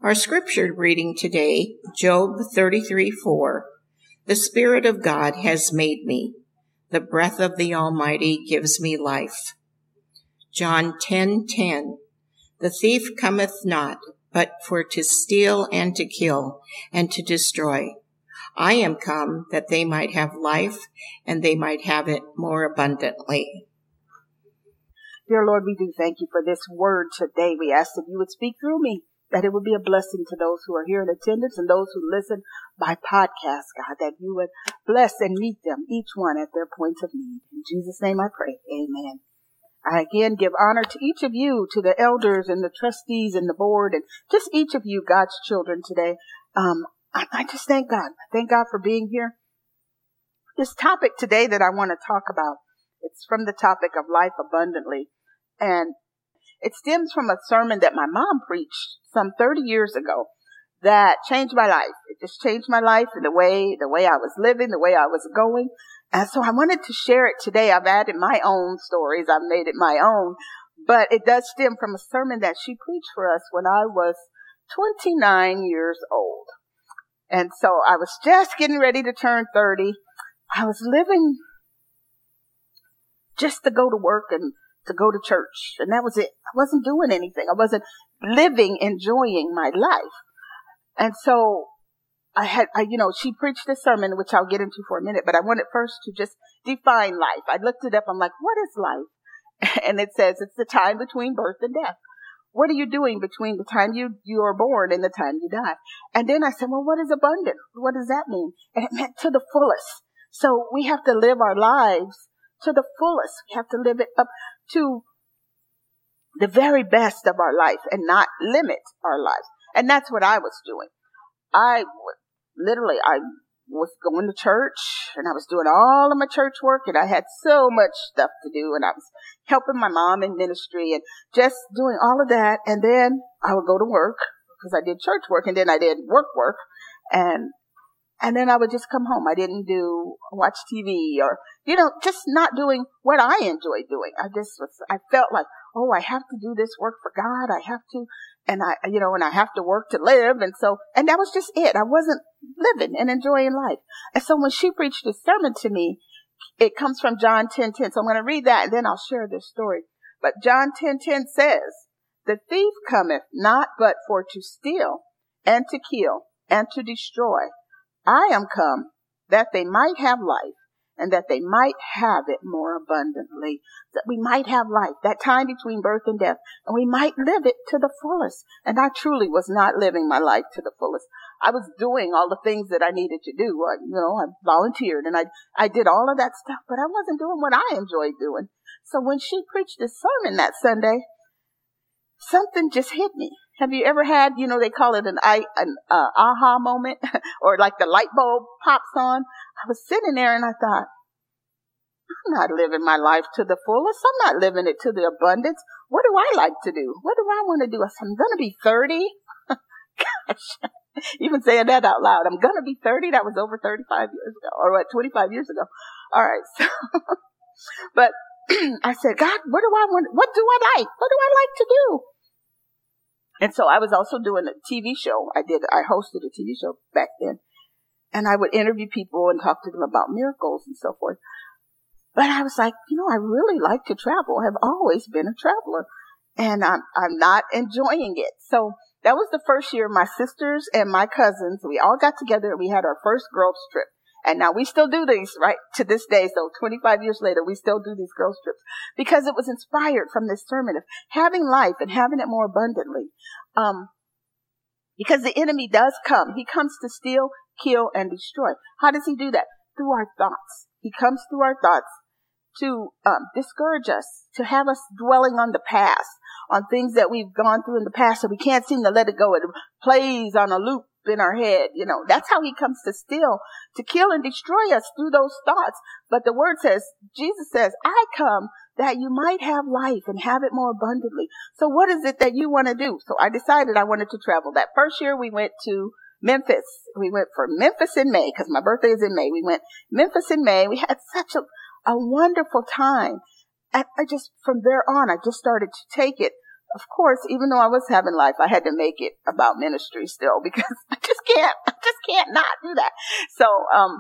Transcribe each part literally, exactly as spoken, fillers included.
Our scripture reading today, Job thirty-three four. The Spirit of God has made me. The breath of the Almighty gives me life. John ten ten. The thief cometh not, but for to steal and to kill and to destroy. I am come that they might have life, and they might have it more abundantly. Dear Lord, we do thank you for this word today. We ask that you would speak through me, that it would be a blessing to those who are here in attendance and those who listen by podcast, God, that you would bless and meet them, each one at their points of need. In Jesus' name I pray. Amen. I again give honor to each of you, to the elders and the trustees and the board, and just each of you, God's children today. Um, I, I just thank God. I thank God for being here. This topic today that I want to talk about, it's from the topic of life abundantly. And it stems from a sermon that my mom preached some thirty years ago that changed my life. It just changed my life in the way, the way I was living, the way I was going. And so I wanted to share it today. I've added my own stories. I've made it my own, but it does stem from a sermon that she preached for us when I was twenty-nine years old. And so I was just getting ready to turn thirty. I was living just to go to work and to go to church. And that was it. I wasn't doing anything. I wasn't living, enjoying my life. And so I had, I, you know, she preached this sermon, which I'll get into for a minute, but I wanted first to just define life. I looked it up. I'm like, what is life? And it says it's the time between birth and death. What are you doing between the time you, you are born and the time you die? And then I said, well, what is abundant? What does that mean? And it meant to the fullest. So we have to live our lives to the fullest. We have to live it up to the very best of our life and not limit our lives. And that's what I was doing. I literally, I was going to church and I was doing all of my church work and I had so much stuff to do and I was helping my mom in ministry and just doing all of that. And then I would go to work because I did church work and then I did work work and And then I would just come home. I didn't do watch T V or, you know, just not doing what I enjoy doing. I just was, I felt like, oh, I have to do this work for God. I have to, and I, you know, and I have to work to live. And so, and that was just it. I wasn't living and enjoying life. And so when she preached this sermon to me, it comes from John ten ten. So I'm going to read that and then I'll share this story. But John ten ten says, the thief cometh not but for to steal and to kill and to destroy. I am come that they might have life and that they might have it more abundantly. That we might have life, that time between birth and death, and we might live it to the fullest. And I truly was not living my life to the fullest. I was doing all the things that I needed to do. I, you know, I volunteered and I, I did all of that stuff, but I wasn't doing what I enjoyed doing. So when she preached this sermon that Sunday, something just hit me. Have you ever had, you know, they call it an, I, an uh, aha moment or like the light bulb pops on? I was sitting there and I thought, I'm not living my life to the fullest. I'm not living it to the abundance. What do I like to do? What do I want to do? I said, I'm going to be thirty. Gosh, even saying that out loud. I'm going to be thirty. That was over thirty-five years ago or what, twenty-five years ago. All right. So, but I said, God, what do I want? What do I like? What do I like to do? And so I was also doing a T V show. I did, I hosted a T V show back then. And I would interview people and talk to them about miracles and so forth. But I was like, you know, I really like to travel. I've always been a traveler. And I'm, I'm not enjoying it. So that was the first year my sisters and my cousins, we all got together and we had our first girls trip. And now we still do these, right, to this day. So twenty-five years later, we still do these girls trips because it was inspired from this sermon of having life and having it more abundantly. Um, because the enemy does come. He comes to steal, kill, and destroy. How does he do that? Through our thoughts. He comes through our thoughts to um, discourage us, to have us dwelling on the past, on things that we've gone through in the past, so we can't seem to let it go. It plays on a loop in our head. You know, that's how he comes to steal, to kill and destroy us through those thoughts. But the word says, Jesus says, I come that you might have life and have it more abundantly. So what is it that you want to do? So I decided I wanted to travel. That first year we went to Memphis. We went for Memphis in May because my birthday is in May. We went Memphis in May. We had such a, a wonderful time. And I just, from there on, I just started to take it of course, even though I was having life, I had to make it about ministry still, because I just can't, I just can't not do that. So, um,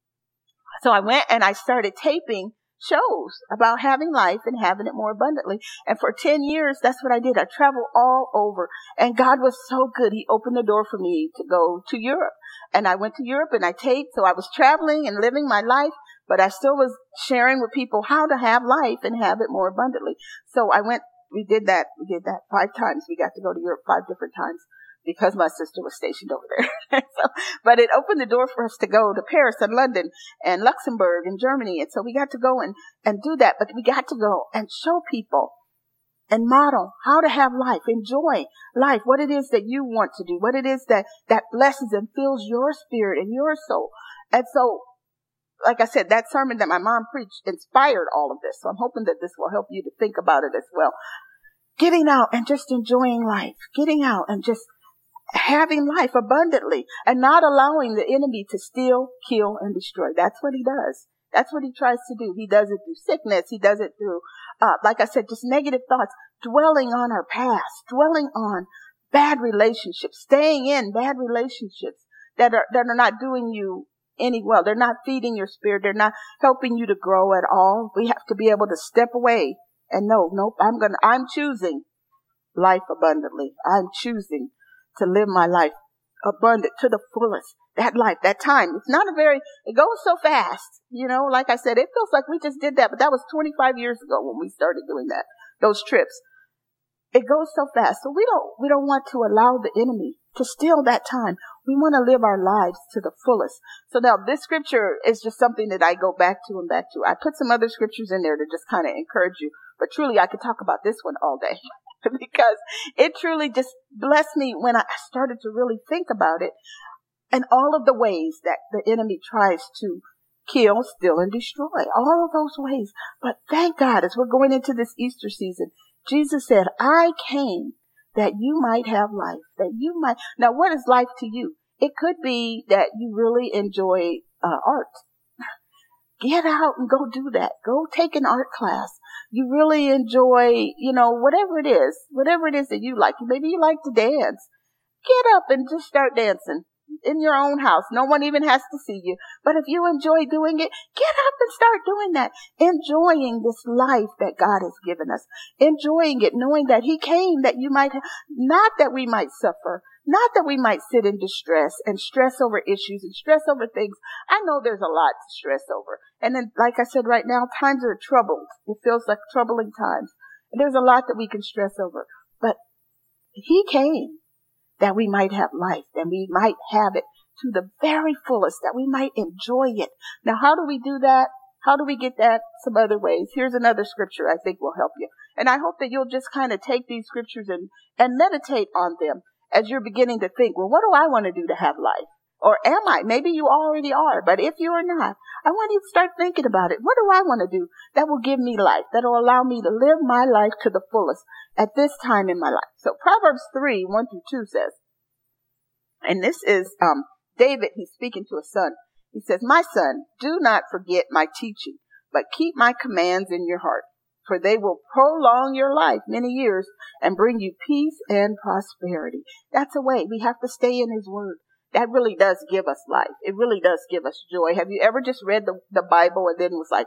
so I went and I started taping shows about having life and having it more abundantly. And for ten years, that's what I did. I traveled all over, and God was so good. He opened the door for me to go to Europe, and I went to Europe and I taped. So I was traveling and living my life, but I still was sharing with people how to have life and have it more abundantly. So I went, we did that, we did that five times. We got to go to Europe five different times because my sister was stationed over there. so, but it opened the door for us to go to Paris and London and Luxembourg and Germany. And so we got to go and, and do that, but we got to go and show people and model how to have life, enjoy life, what it is that you want to do, what it is that, that blesses and fills your spirit and your soul. And so, like I said, that sermon that my mom preached inspired all of this. So I'm hoping that this will help you to think about it as well. Getting out and just enjoying life, getting out and just having life abundantly and not allowing the enemy to steal, kill, and destroy. That's what he does. That's what he tries to do. He does it through sickness. He does it through, uh, like I said, just negative thoughts, dwelling on our past, dwelling on bad relationships, staying in bad relationships that are, that are not doing you any well. They're not feeding your spirit. They're not helping you to grow at all. We have to be able to step away and know, nope, I'm going to, I'm choosing life abundantly. I'm choosing to live my life abundant to the fullest. That life, that time. It's not a very, it goes so fast. You know, like I said, it feels like we just did that, but that was twenty-five years ago when we started doing that, those trips. It goes so fast. So we don't, we don't want to allow the enemy to steal that time. We want to live our lives to the fullest. So now this scripture is just something that I go back to and back to. I put some other scriptures in there to just kind of encourage you, but truly I could talk about this one all day. Because it truly just blessed me when I started to really think about it and all of the ways that the enemy tries to kill, steal, and destroy. All of those ways. But thank God, as we're going into this Easter season, Jesus said, I came that you might have life, that you might. Now, what is life to you? It could be that you really enjoy uh, art. Get out and go do that. Go take an art class. You really enjoy, you know, whatever it is, whatever it is that you like. Maybe you like to dance. Get up and just start dancing in your own house. No one even has to see you. But if you enjoy doing it, get up and start doing that. Enjoying this life that God has given us. Enjoying it, knowing that he came that you might, not that we might suffer, not that we might sit in distress and stress over issues and stress over things. I know there's a lot to stress over. And then, like I said, right now, times are troubled. It feels like troubling times. And there's a lot that we can stress over. But he came that we might have life, that we might have it to the very fullest, that we might enjoy it. Now, how do we do that? How do we get that? Some other ways. Here's another scripture I think will help you. And I hope that you'll just kind of take these scriptures and, and meditate on them as you're beginning to think, well, what do I want to do to have life? Or am I? Maybe you already are, but if you are not, I want you to start thinking about it. What do I want to do that will give me life, that will allow me to live my life to the fullest at this time in my life? So Proverbs three, one through two says, and this is um David, he's speaking to a son. He says, my son, do not forget my teaching, but keep my commands in your heart, for they will prolong your life many years and bring you peace and prosperity. That's a way. We have to stay in his word. That really does give us life. It really does give us joy. Have you ever just read the, the Bible and then was like,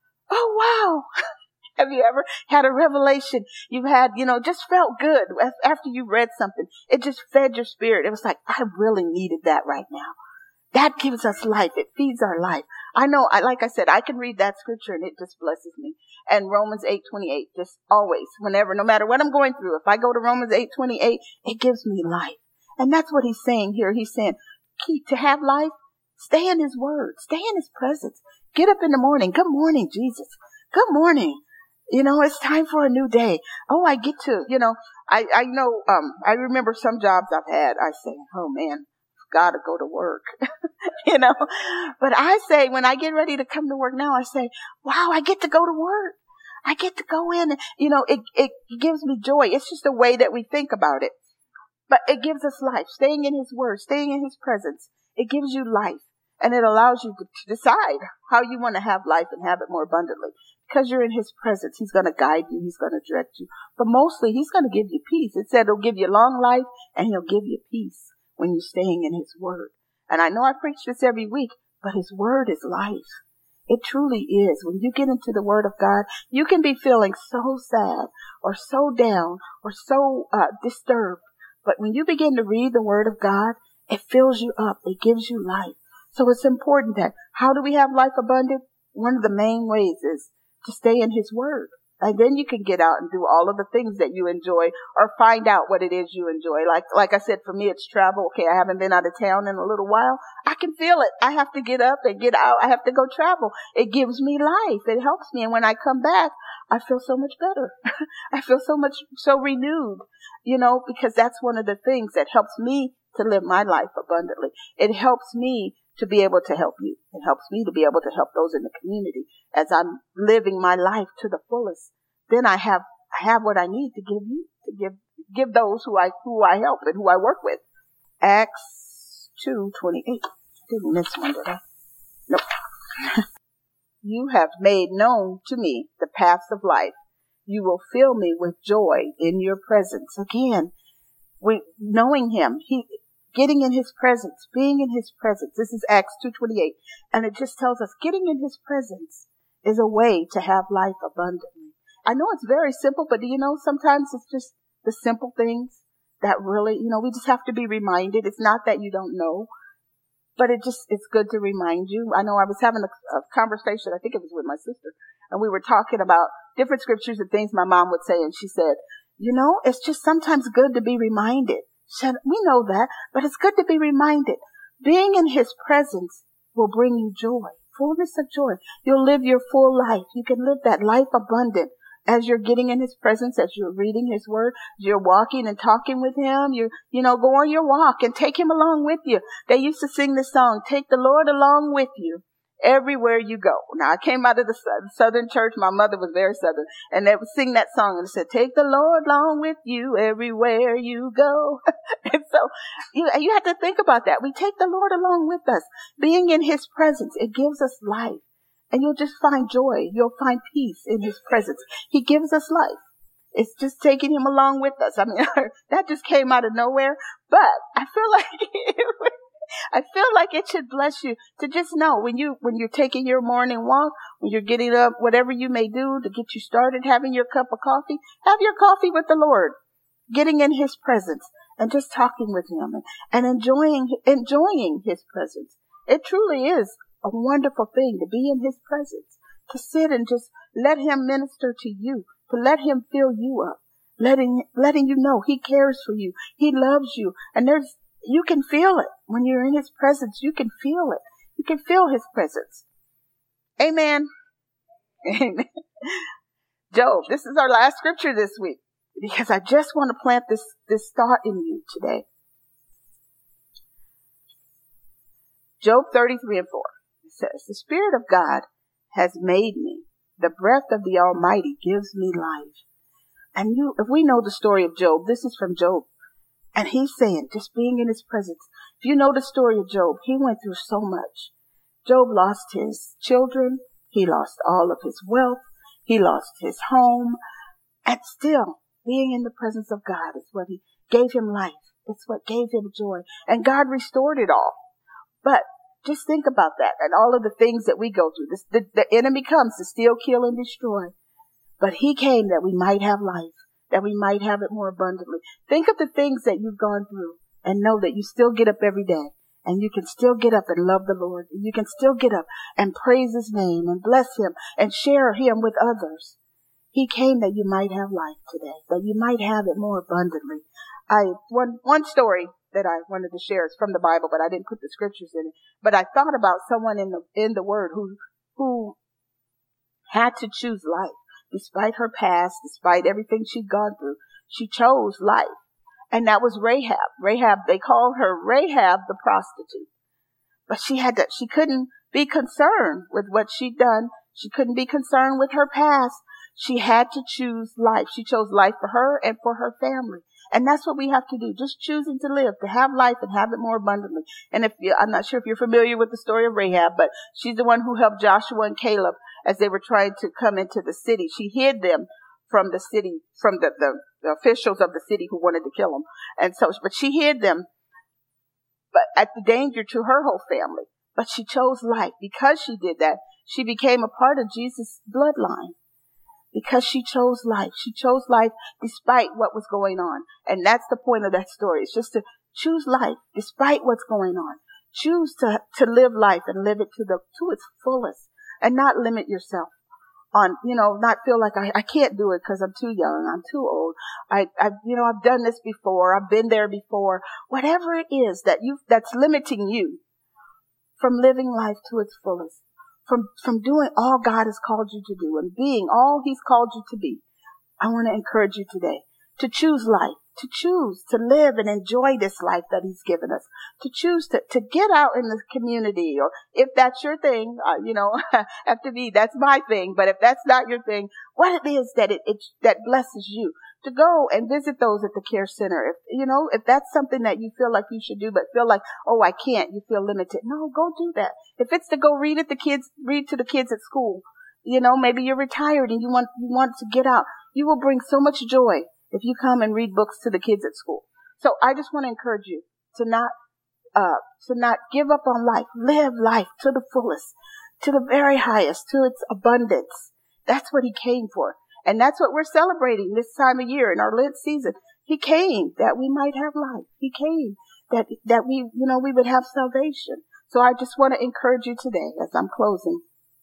oh, wow. Have you ever had a revelation? You've had, you know, just felt good after you read something. It just fed your spirit. It was like, I really needed that right now. That gives us life. It feeds our life. I know, I, like I said, I can read that scripture and it just blesses me. And Romans eight twenty-eight, just always, whenever, no matter what I'm going through, if I go to Romans eight twenty-eight, it gives me life. And that's what he's saying here. He's saying, keep to have life, stay in his word, stay in his presence. Get up in the morning. Good morning, Jesus. Good morning. You know, it's time for a new day. Oh, I get to, you know, I, I know, um, I remember some jobs I've had. I say, oh man, got to go to work, you know, but I say, when I get ready to come to work now, I say, wow, I get to go to work. I get to go in and, you know, it, it gives me joy. It's just a way that we think about it. But it gives us life. Staying in his word, staying in his presence, it gives you life. And it allows you to, to decide how you want to have life and have it more abundantly. because you're in his presence. He's going to guide you. He's going to direct you. But mostly, he's going to give you peace. It said he'll give you long life and he'll give you peace when you're staying in his word. And I know I preach this every week, but his word is life. It truly is. When you get into the word of God, you can be feeling so sad or so down or so uh, disturbed. But when you begin to read the word of God, it fills you up. It gives you life. So it's important that how do we have life abundant? One of the main ways is to stay in his word. And then you can get out and do all of the things that you enjoy or find out what it is you enjoy. Like, like I said, for me, it's travel. Okay. I haven't been out of town in a little while. I can feel it. I have to get up and get out. I have to go travel. It gives me life. It helps me. And when I come back, I feel so much better. I feel so much, so renewed, you know, because that's one of the things that helps me to live my life abundantly. It helps me to be able to help you. It helps me to be able to help those in the community as I'm living my life to the fullest. Then I have, I have what I need to give you, to give, give those who I, who I help and who I work with. Acts two twenty-eight. Didn't miss one, did I? Nope. You have made known to me the paths of life. You will fill me with joy in your presence. Again, we, knowing him, he, getting in his presence, being in his presence. This is Acts two twenty-eight. And it just tells us getting in his presence is a way to have life abundantly. I know it's very simple, but do you know sometimes it's just the simple things that really, you know, we just have to be reminded. It's not that you don't know, but it just, it's good to remind you. I know I was having a, a conversation, I think it was with my sister, and we were talking about different scriptures and things my mom would say. And she said, you know, it's just sometimes good to be reminded. She said, we know that, but it's good to be reminded. Being in his presence will bring you joy, fullness of joy. You'll live your full life. You can live that life abundant as you're getting in his presence, as you're reading his word, you're walking and talking with him. You, you know, go on your walk and take him along with you. They used to sing this song, take the Lord along with you everywhere you go. Now, I came out of the Southern church. My mother was very Southern, and they would sing that song and it said, take the Lord along with you everywhere you go. And so you, you have to think about that. We take the Lord along with us. Being in his presence, it gives us life. And you'll just find joy. You'll find peace in his presence. He gives us life. It's just taking him along with us. I mean, that just came out of nowhere. But I feel like it, I feel like it should bless you to just know when you when you're taking your morning walk, when you're getting up, whatever you may do to get you started, having your cup of coffee, have your coffee with the Lord, getting in his presence and just talking with him and, and enjoying enjoying his presence. It truly is a wonderful thing to be in his presence, to sit and just let him minister to you, to let him fill you up, letting, letting you know he cares for you. He loves you. And there's, you can feel it when you're in his presence. You can feel it. You can feel his presence. Amen. Amen. Job, this is our last scripture this week because I just want to plant this, this thought in you today. Job thirty-three and four. Says, the Spirit of God has made me. The breath of the Almighty gives me life. And you, if we know the story of Job, this is from Job. And he's saying, just being in his presence. If you know the story of Job, he went through so much. Job lost his children. He lost all of his wealth. He lost his home. And still, being in the presence of God is what he gave him life. It's what gave him joy. And God restored it all. But just think about that and all of the things that we go through. This, the, the enemy comes to steal, kill, and destroy. But he came that we might have life, that we might have it more abundantly. Think of the things that you've gone through and know that you still get up every day and you can still get up and love the Lord. You can still get up and praise his name and bless him and share him with others. He came that you might have life today, that you might have it more abundantly. I, one, one story that I wanted to share is from the Bible, but I didn't put the scriptures in it. But I thought about someone in the, in the word who, who had to choose life despite her past, despite everything she'd gone through. She chose life. And that was Rahab. Rahab, they call her Rahab the prostitute. But she had to, she couldn't be concerned with what she'd done. She couldn't be concerned with her past. She had to choose life. She chose life for her and for her family. And that's what we have to do. Just choosing to live, to have life and have it more abundantly. And if you, I'm not sure if you're familiar with the story of Rahab, but she's the one who helped Joshua and Caleb as they were trying to come into the city. She hid them from the city, from the, the, the officials of the city who wanted to kill them. And so, but she hid them, but at the danger to her whole family. But she chose life. Because she did that, she became a part of Jesus' bloodline. Because she chose life. She chose life despite what was going on. And that's the point of that story. It's just to choose life despite what's going on. Choose to, to live life and live it to the, to its fullest, and not limit yourself on, you know, not feel like I, I can't do it because I'm too young. I'm too old. I, I, you know, I've done this before. I've been there before. Whatever it is that you, that's limiting you from living life to its fullest, from, from doing all God has called you to do and being all He's called you to be. I want to encourage you today to choose life, to choose to live and enjoy this life that He's given us, to choose to, to get out in the community, or if that's your thing, uh, you know, after me, that's my thing. But if that's not your thing, what it is that it, it that blesses you, to go and visit those at the care center. If, you know, if that's something that you feel like you should do, but feel like, oh, I can't, you feel limited. No, go do that. If it's to go read at the kids, read to the kids at school, you know, maybe you're retired and you want, you want to get out. You will bring so much joy if you come and read books to the kids at school. So I just want to encourage you to not, uh, to not give up on life. Live life to the fullest, to the very highest, to its abundance. That's what He came for. And that's what we're celebrating this time of year in our Lent season. He came that we might have life. He came that, that we, you know, we would have salvation. So I just want to encourage you today as I'm closing.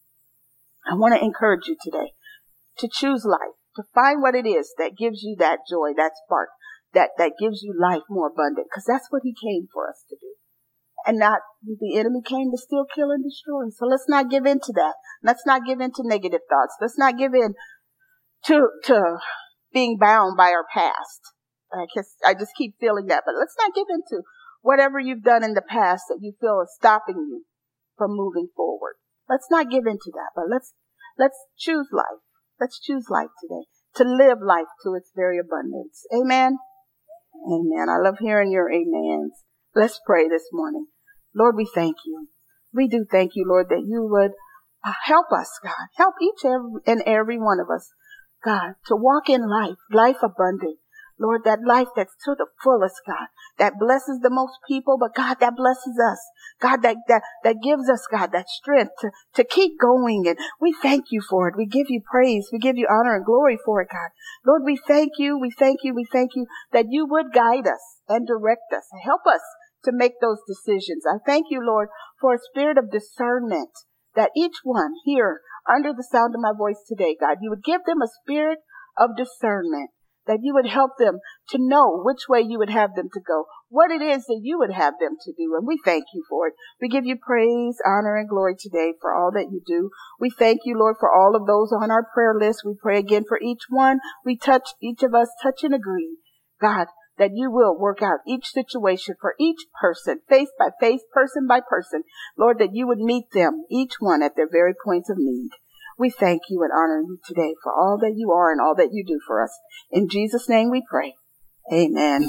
I want to encourage you today to choose life, to find what it is that gives you that joy, that spark, that, that gives you life more abundant, because that's what He came for us to do. And not, the enemy came to steal, kill, and destroy. So let's not give in to that. Let's not give in to negative thoughts. Let's not give in to, to being bound by our past. I guess I just keep feeling that, but let's not give in to whatever you've done in the past that you feel is stopping you from moving forward. Let's not give in to that, but let's, let's choose life. Let's choose life today, to live life to its very abundance. Amen. Amen. I love hearing your amens. Let's pray this morning. Lord, we thank you. We do thank you, Lord, that you would uh, help us, God. Help each and every one of us, God, to walk in life, life abundant. Lord, that life that's to the fullest, God, that blesses the most people, but God, that blesses us. God, that, that, that gives us, God, that strength to, to keep going. And we thank you for it. We give you praise. We give you honor and glory for it, God. Lord, we thank you. We thank you. We thank you that you would guide us and direct us and help us to make those decisions. I thank you, Lord, for a spirit of discernment, that each one here under the sound of my voice today, God, you would give them a spirit of discernment, that you would help them to know which way you would have them to go, what it is that you would have them to do. And we thank you for it. We give you praise, honor, and glory today for all that you do. We thank you, Lord, for all of those on our prayer list. We pray again for each one. We touch, each of us touch and agree, God, that you will work out each situation for each person, face by face, person by person. Lord, that you would meet them, each one at their very points of need. We thank you and honor you today for all that you are and all that you do for us. In Jesus' name we pray. Amen.